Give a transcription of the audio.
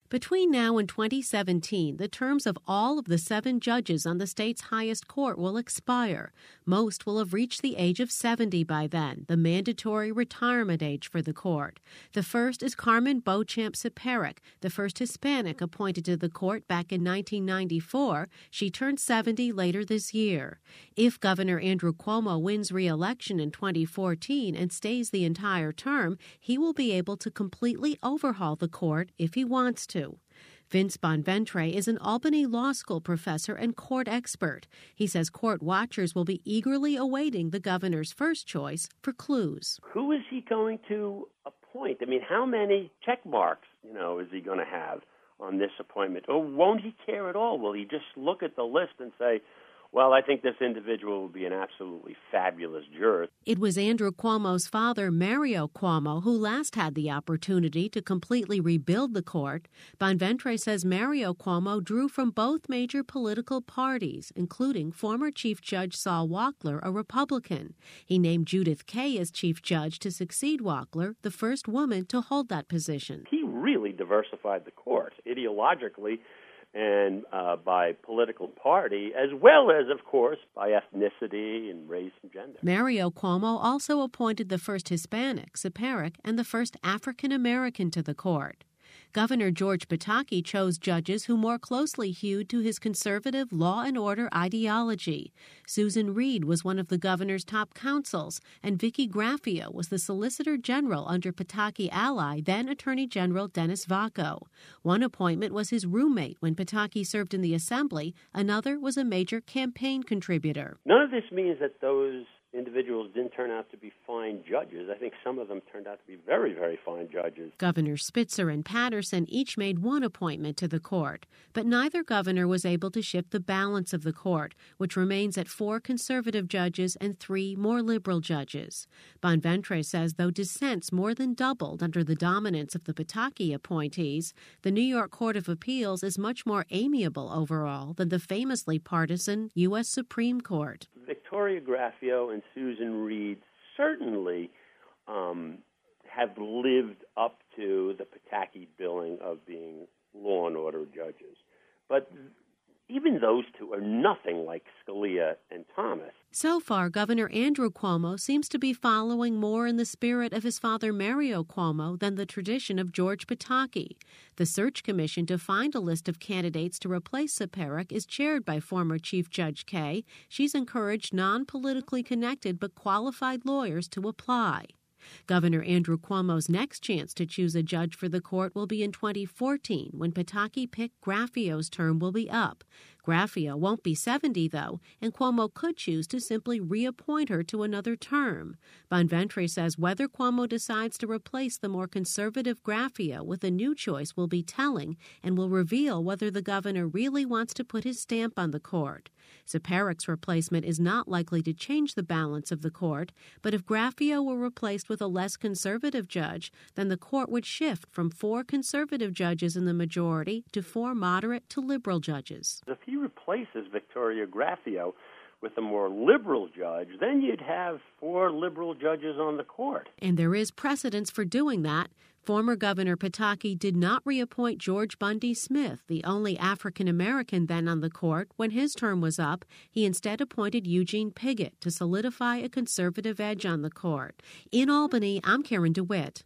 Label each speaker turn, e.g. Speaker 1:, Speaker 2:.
Speaker 1: Between now and 2017, the terms of all of the 7 judges on the state's highest court will expire. Most will have reached the age of 70 by then, the mandatory retirement age for the court. The first is Carmen Beauchamp-Siparic, the first Hispanic appointed to the court back in 1994. She turned 70 later this year. If Governor Andrew Cuomo wins re-election in 2014 and stays the entire term, he will be able to completely overhaul the court if he wants to. Vince Bonventre is an Albany Law School professor and court expert. He says court watchers will be eagerly awaiting the governor's first choice for clues.
Speaker 2: Who is he going to appoint? I mean, how many check marks, is he going to have on this appointment? Or won't he care at all? Will he just look at the list and say, well, I think this individual will be an absolutely fabulous juror?
Speaker 1: It was Andrew Cuomo's father, Mario Cuomo, who last had the opportunity to completely rebuild the court. Bonventre says Mario Cuomo drew from both major political parties, including former Chief Judge Saul Walkler, a Republican. He named Judith Kaye as Chief Judge to succeed Walkler, the first woman to hold that position.
Speaker 2: He really diversified the court ideologically and by political party, as well as, of course, by ethnicity and race and gender.
Speaker 1: Mario Cuomo also appointed the first Hispanic, Siparic, and the first African-American to the court. Governor George Pataki chose judges who more closely hewed to his conservative law and order ideology. Susan Reed was one of the governor's top counsels, and Vicky Graffio was the Solicitor General under Pataki ally, then Attorney General Dennis Vacco. One appointment was his roommate when Pataki served in the Assembly. Another was a major campaign contributor.
Speaker 2: None of this means that those individuals didn't turn out to be fine judges. I think some of them turned out to be very, very fine judges.
Speaker 1: Governor Spitzer and Patterson each made one appointment to the court, but neither governor was able to shift the balance of the court, which remains at 4 conservative judges and 3 more liberal judges. Bonventre says though dissents more than doubled under the dominance of the Pataki appointees, the New York Court of Appeals is much more amiable overall than the famously partisan U.S. Supreme Court.
Speaker 2: Victoria Graffio and Susan Reed certainly have lived up to the Pataki billing of being law and order judges. But even those two are nothing like Scalia and Thomas.
Speaker 1: So far, Governor Andrew Cuomo seems to be following more in the spirit of his father Mario Cuomo than the tradition of George Pataki. The search commission to find a list of candidates to replace Siparic is chaired by former Chief Judge Kaye. She's encouraged non-politically connected but qualified lawyers to apply. Governor Andrew Cuomo's next chance to choose a judge for the court will be in 2014, when Pataki pick Graffio's term will be up. Graffio won't be 70, though, and Cuomo could choose to simply reappoint her to another term. Bonventre says whether Cuomo decides to replace the more conservative Graffio with a new choice will be telling and will reveal whether the governor really wants to put his stamp on the court. Siparic's replacement is not likely to change the balance of the court, but if Graffio were replaced with a less conservative judge, then the court would shift from 4 conservative judges in the majority to 4 moderate to liberal judges.
Speaker 2: If he replaces Victoria Graffio with a more liberal judge, then you'd have 4 liberal judges on the court.
Speaker 1: And there is precedence for doing that. Former Governor Pataki did not reappoint George Bundy Smith, the only African-American then on the court, when his term was up. He instead appointed Eugene Piggott to solidify a conservative edge on the court. In Albany, I'm Karen DeWitt.